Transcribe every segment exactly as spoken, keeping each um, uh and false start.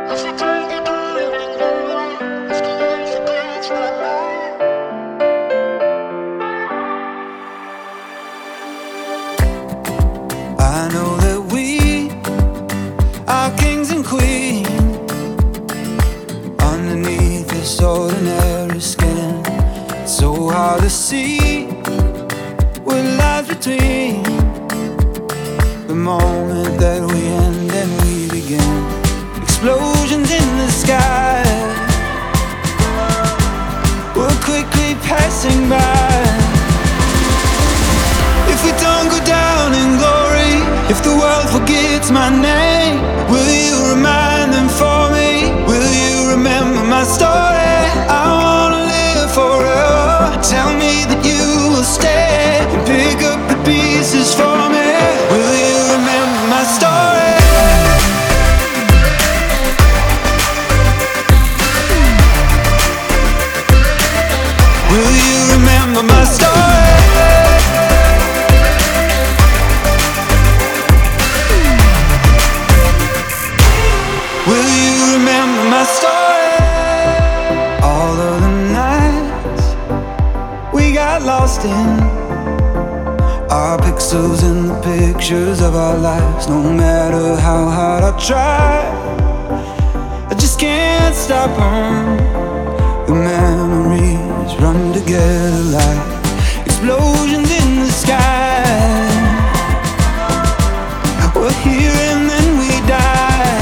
I know that we are kings and queens underneath this ordinary skin. It's so hard to see what lies between the moment that we end and we begin. Explosions in the sky, we're quickly passing by. If we don't go down in glory, if the world forgets my name, will you remind them for me? Will you remember my story? I wanna live forever. Tell me that you will stay and pick up the pieces for me. Will you remember my story? Will you remember my story? Will you remember my story? All of the nights we got lost in our pixels in the pictures of our lives. No matter how hard I try, I just can't stop them. The memories run together like explosions in the sky. We're here and then we die.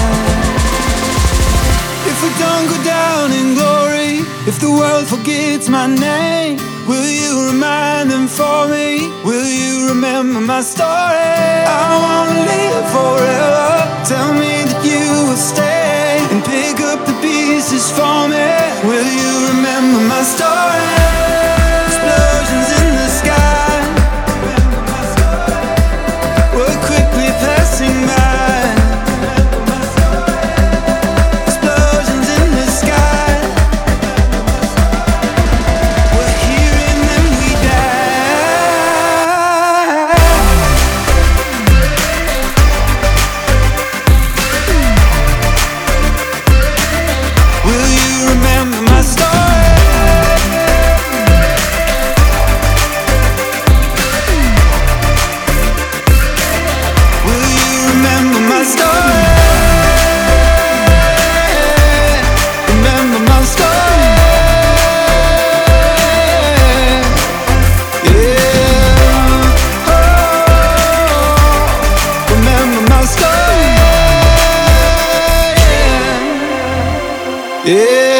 If we don't go down in glory, if the world forgets my name, will you remind them for me? Will you remember my story? I wanna live forever. Tell me that you will stay and pick up the pieces for me. Will you remember my story? Explosions in the sky, we're quickly passing by. Explosions in the sky, we're here and then we die. Will you remember my story? Will you remember my story? Remember my story? Yeah. Oh, remember my story? Yeah. Yeah.